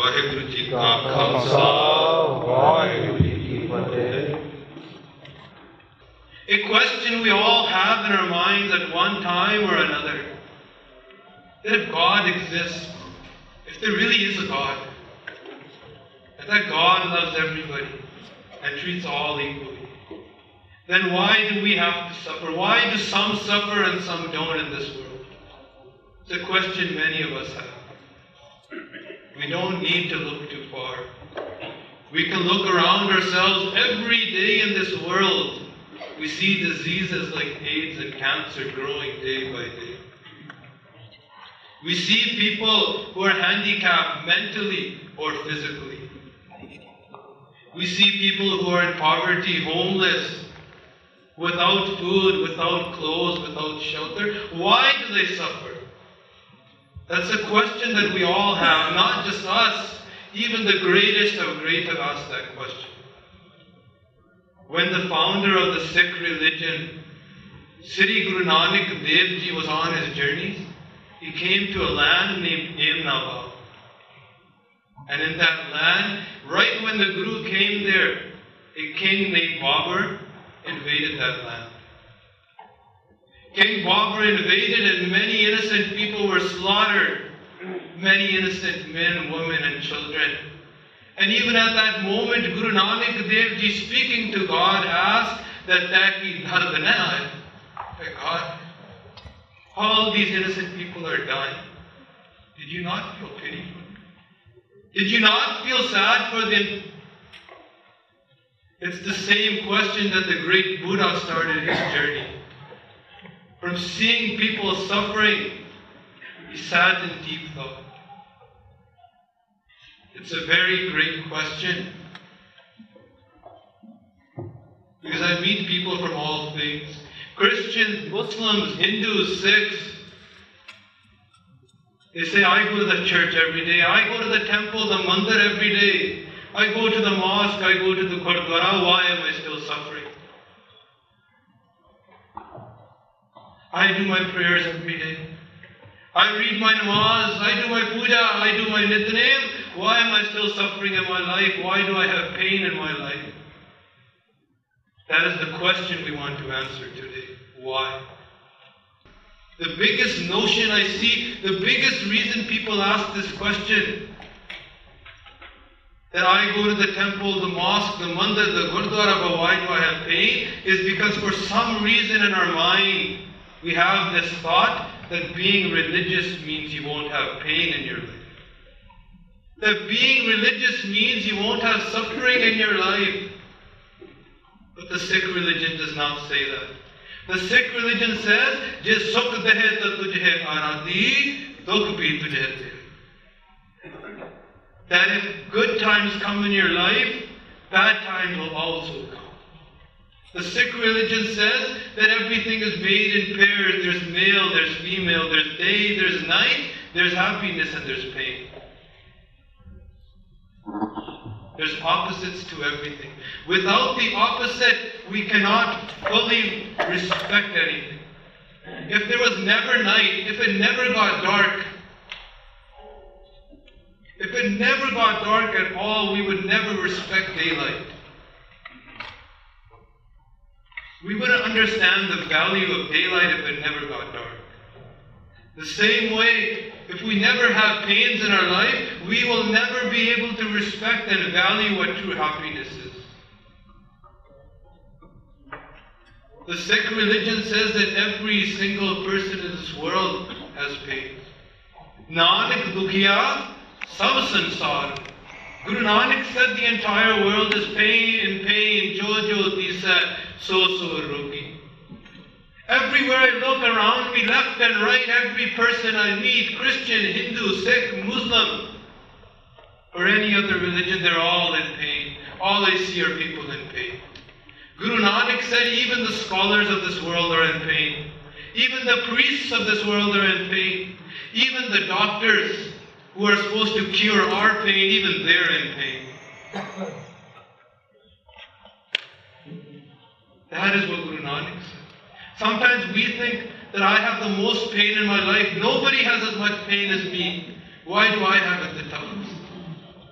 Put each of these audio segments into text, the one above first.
ਵਾਹਿਗੁਰੂ ਜੀ ਕਾ ਖਾਲਸਾ ਵਾਹਿਗੁਰੂ ਜੀ ਕੀ ਫਤਿਹ. A question we all have in our minds at one time or another, that if God exists, if there really is a God, and that God loves everybody and treats all equally, then why do we have to suffer? Why do some suffer and some don't in this world? It's a question many of us have. We don't need to look too far. We can look around ourselves every day in this world. We see diseases like AIDS and cancer growing day by day. We see people who are handicapped mentally or physically. We see people who are in poverty, homeless, without food, without clothes, without shelter. Why do they suffer? That's a question that we all have, not just us. Even the greatest of great have asked that question. When the founder of the Sikh religion, Sri Guru Nanak Dev Ji, was on his journeys, he came to a land named Ahmedabad. And in that land, right when the Guru came there, a king named Babur invaded that land. King Babur invaded and many innocent people were slaughtered. Many innocent men, women and children. And even at that moment, Guru Nanak Dev Ji, speaking to God, asked that ki dard na aaye. God, all these innocent people are dying. Did you not feel pity for them? Did you not feel sad for them? It's the same question that the great Buddha started his journey. From seeing people suffering, he sat in deep thought. It's a very great question. Because I meet people from all faiths. Christians, Muslims, Hindus, Sikhs. They say, I go to the church every day. I go to the temple, the mandir every day. I go to the mosque. I go to the Gurdwara. Why am I still suffering? I do my prayers every day. I read my namaz. I do my puja. I do my nitnem. Why am I still suffering in my life? Why do I have pain in my life? That is the question we want to answer today. Why? The biggest notion I see, the biggest reason people ask this question, that I go to the temple, the mosque, the mandir, the gurdwara, but why do I have pain? Is because for some reason in our mind, we have this thought that being religious means you won't have pain in your life. That being religious means you won't have suffering in your life. But the Sikh religion does not say that. The Sikh religion says, Je sukh dehe ta tujhe arati, dukh bhi tujhe de. That if good times come in your life, bad times will also come. The Sikh religion says that everything is made in pairs. There's male, there's female, there's day, there's night, there's happiness and there's pain. There's opposites to everything. Without the opposite, we cannot fully respect anything. If there was never night, if it never got dark, if it never got dark at all, we would never respect daylight. We wouldn't understand the value of daylight if it never got dark. The same way, if we never have pains in our life, we will never be able to respect and value what true happiness is. The Sikh religion says that every single person in this world has pain. Nanak dukhiya sab sansar. Guru Nanak said the entire world is pain and pain. Jo jo disa so rogi. Everywhere I look around me, left and right, every person I meet, Christian, Hindu, Sikh, Muslim, or any other religion, they're all in pain. All I see are people in pain. Guru Nanak said even the scholars of this world are in pain. Even the priests of this world are in pain. Even the doctors who are supposed to cure our pain, even they're in pain. That is what Guru Nanak said. Sometimes we think that I have the most pain in my life. Nobody has as much pain as me. Why do I have it the toughest?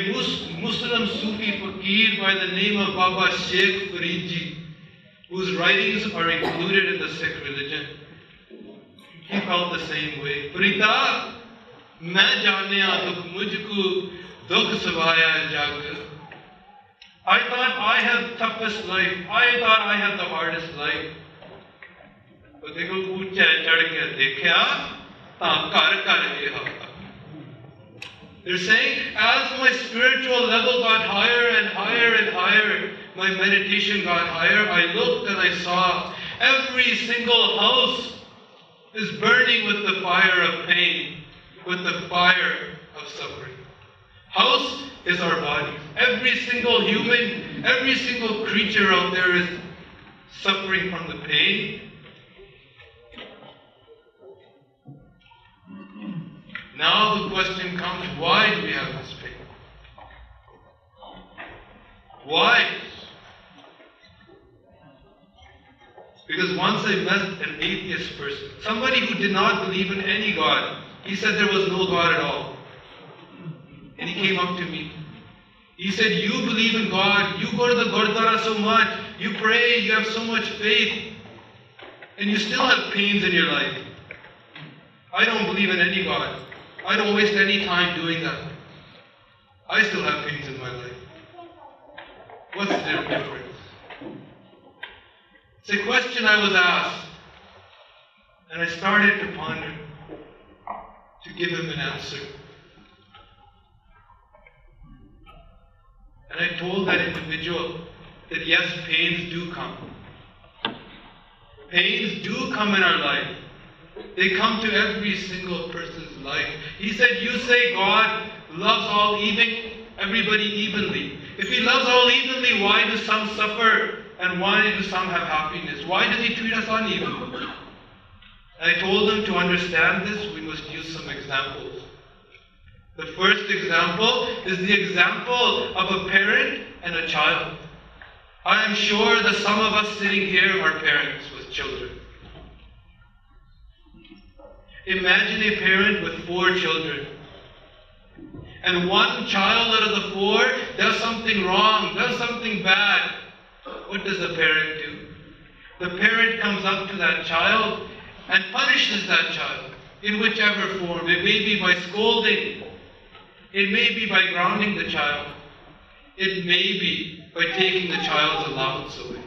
a Muslim Sufi fakir by the name of Baba Sheikh Faridji, whose writings are included in the Sikh religion. He felt the same way. Farida, main jaanya dukh mujhko dukh savaya jag. I thought I had the toughest life. I thought I had the hardest life. But they go uche chad ke dekhya ta kar kar ye hota. They're saying, as my spiritual level got higher and higher and higher, my meditation got higher, I looked and I saw every single house is burning with the fire of pain, with the fire of suffering. House is our bodies. Every single human, every single creature out there is suffering from the pain. Now the question comes, why do we have this pain? Why? Because once I met an atheist person, somebody who did not believe in any God. He said there was no God at all. And he came up to me. He said, you believe in God, you go to the Gurdwara so much, you pray, you have so much faith, and you still have pains in your life. I don't believe in any God. I don't waste any time doing that. I still have pains in my life. What's the difference? It's a question I was asked, and I started to ponder to give him an answer. And I told that individual that yes, pains do come. Pains do come in our life. They come to every single person's life. He said, you say God loves everybody evenly. If He loves all evenly, why do some suffer and why do some have happiness? Why does He treat us unevenly? And I told him to understand this, we must use some examples. The first example is the example of a parent and a child. I am sure that some of us sitting here are parents with children. Imagine a parent with 4 children. And one child out of the 4 does something wrong, does something bad. What does the parent do? The parent comes up to that child and punishes that child in whichever form. It may be by scolding. It may be by grounding the child. It may be by taking the child's allowance away.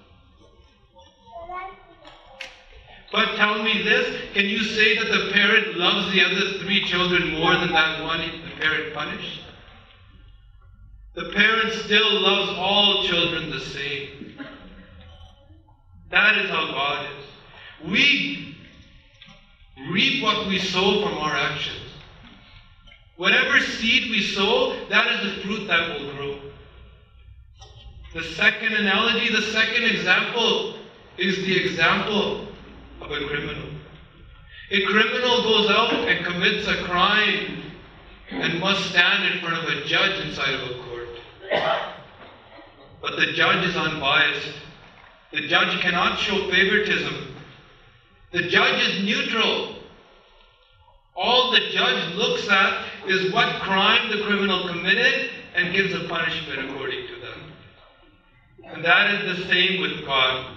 But tell me this, can you say that the parent loves the other 3 children more than that one the parent punished? The parent still loves all children the same. That is how God is. We reap what we sow from our actions. Whatever seed we sow, that is the fruit that will grow. The second analogy, the second example is the example of a criminal. A criminal goes out and commits a crime and must stand in front of a judge inside of a court. But the judge is unbiased. The judge cannot show favoritism. The judge is neutral. All the judge looks at is what crime the criminal committed and gives a punishment according to them. And that is the same with God.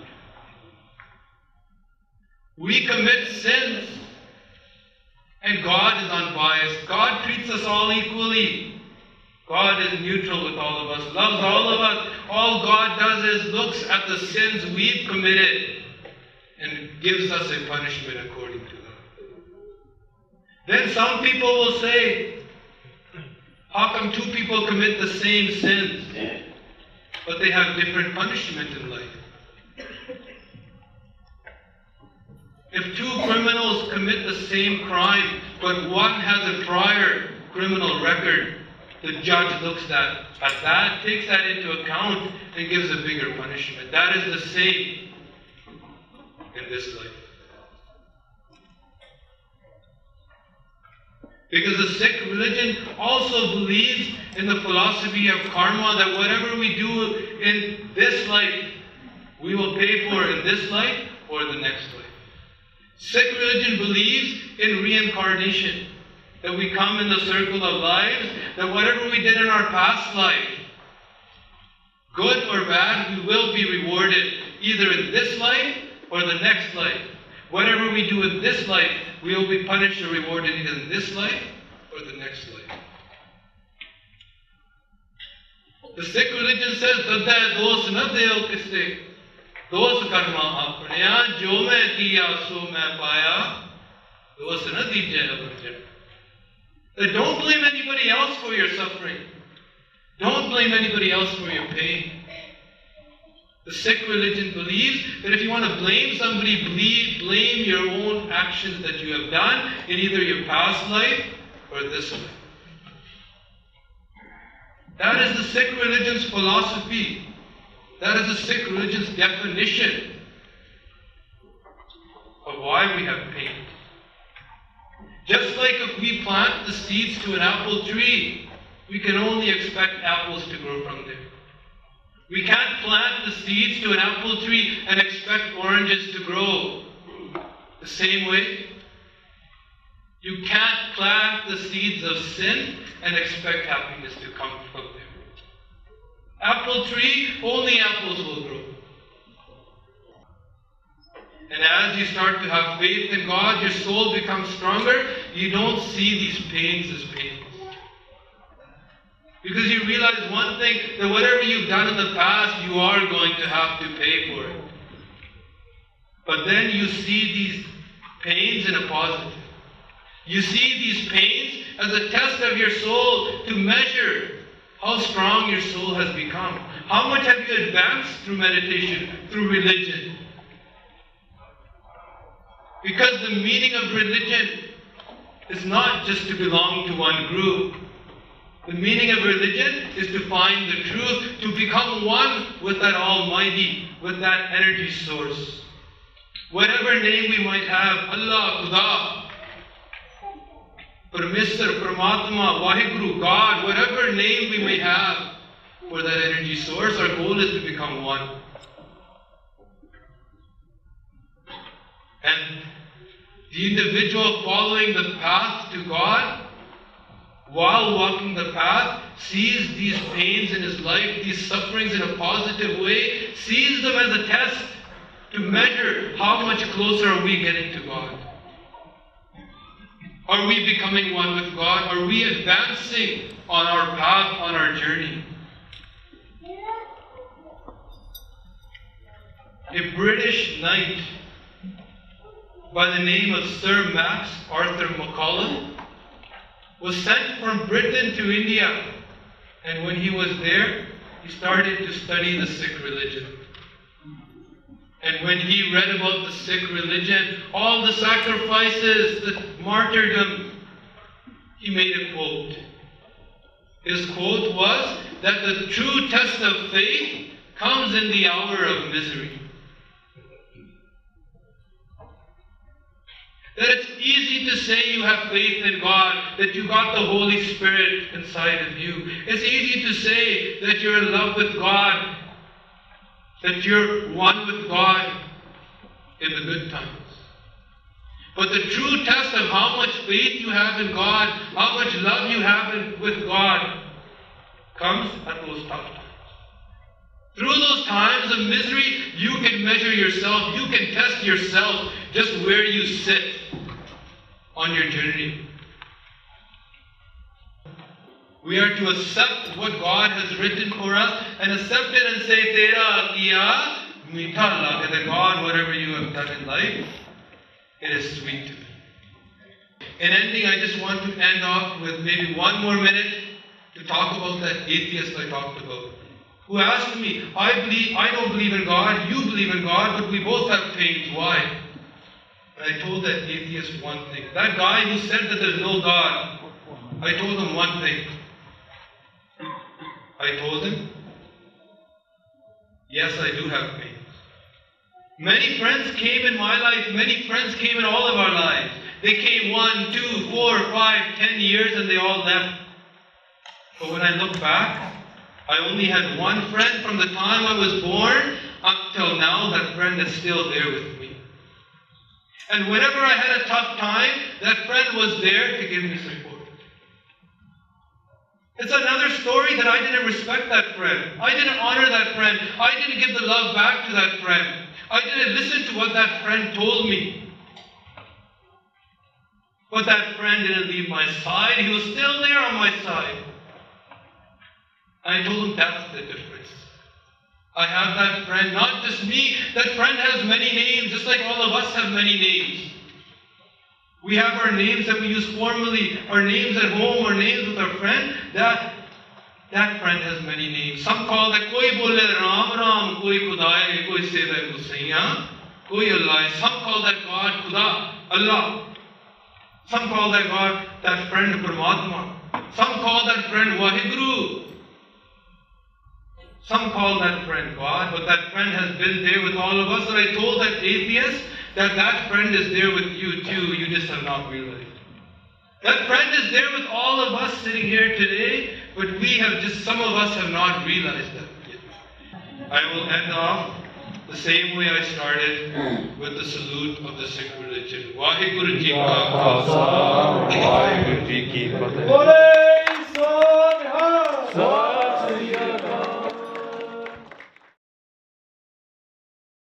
We commit sins, and God is unbiased. God treats us all equally. God is neutral with all of us, loves all of us. All God does is looks at the sins we've committed and gives us a punishment according to them. Then some people will say, how come 2 people commit the same sins, but they have different punishment in life? If 2 criminals commit the same crime, but one has a prior criminal record, the judge looks at that, takes that into account, and gives a bigger punishment. That is the same in this life. Because the Sikh religion also believes in the philosophy of karma, that whatever we do in this life, we will pay for in this life or the next life. Sikh religion believes in reincarnation. that we come in the circle of lives, that whatever we did in our past life, good or bad, we will be rewarded either in this life or the next life. Whatever we do in this life, we will be punished or rewarded either in this life or the next life. The Sikh religion says, "Dadda dos na deo kisse, dos karma apneya, jo main kiya so main paya, dos na dije avarjan." That don't blame anybody else for your suffering. Don't blame anybody else for your pain. The Sikh religion believes that if you want to blame somebody, blame your own actions that you have done in either your past life or this life. That is the Sikh religion's philosophy. That is the Sikh religion's definition of why we have pain. Just like if we plant the seeds to an apple tree, we can only expect apples to grow from there. We can't plant the seeds to an apple tree and expect oranges to grow. The same way, you can't plant the seeds of sin and expect happiness to come from there. Apple tree, only apples will grow. And as you start to have faith in God, your soul becomes stronger. You don't see these pains as pains. Because you realize one thing, that whatever you've done in the past, you are going to have to pay for it. But then you see these pains in a positive. You see these pains as a test of your soul to measure how strong your soul has become. How much have you advanced through meditation, through religion? Because the meaning of religion is not just to belong to one group. The meaning of religion is to find the truth, to become one with that Almighty, with that energy source. Whatever name we might have, Allah, Khuda, Parmeshwar, Paramatma, Vaheguru, God, whatever name we may have for that energy source, our goal is to become one. And the individual following the path to God, while walking the path, sees these pains in his life, these sufferings in a positive way, sees them as a test to measure how much closer are we getting to God. Are we becoming one with God? Are we advancing on our path, on our journey? A British knight by the name of Sir Max Arthur MacCallum was sent from Britain to India, and when he was there, he started to study the Sikh religion. And when he read about the Sikh religion, all the sacrifices, the martyrdom, he made a quote. His quote was that the true test of faith comes in the hour of misery. That it's easy to say you have faith in God, that you got the Holy Spirit inside of you. It's easy to say that you're in love with God, that you're one with God in the good times. But the true test of how much faith you have in God, how much love you have with God, comes at those tough times. Through those times of misery, you can measure yourself, you can test yourself just where you sit on your journey. We are to accept what God has written for us and accept it and say, Tera kiya meetha lage, God, whatever you have done in life, it is sweet to me. In ending, I just want to end off with maybe one more minute to talk about that atheist I talked about, who asked me, I don't believe in God, you believe in God, but we both have pains. Why? And I told that atheist one thing. That guy who said that there's no God, I told him one thing. I told him, yes, I do have pains. Many friends came in my life, many friends came in all of our lives. They came 1, 2, 4, 5, 10 years and they all left. But when I look back, I only had one friend from the time I was born up till now. That friend is still there with me. And whenever I had a tough time, that friend was there to give me support. It's another story that I didn't respect that friend. I didn't honor that friend. I didn't give the love back to that friend. I didn't listen to what that friend told me. But that friend didn't leave my side. He was still there on my side. I told him that's the difference. I have that friend, not just me. That friend has many names, just like all of us have many names. We have our names that we use formally, our names at home, our names with our friend. That friend has many names. Some call that koi bole Ram Ram, koi Khudai, koi say that Husaiya, koi Allah. Some call that God Khuda, Allah. Some call that God, that friend Paramatma. Some call that friend Waheguru. Some call that friend God, but that friend has been there with all of us. And I told that atheist that friend is there with you too. You just have not realized. That friend is there with all of us sitting here today, but some of us have not realized that yet. I will end off the same way I started, with the salute of the Sikh religion. Waheguru Ji Ka Khalsa, Waheguru Ji Ki Fateh.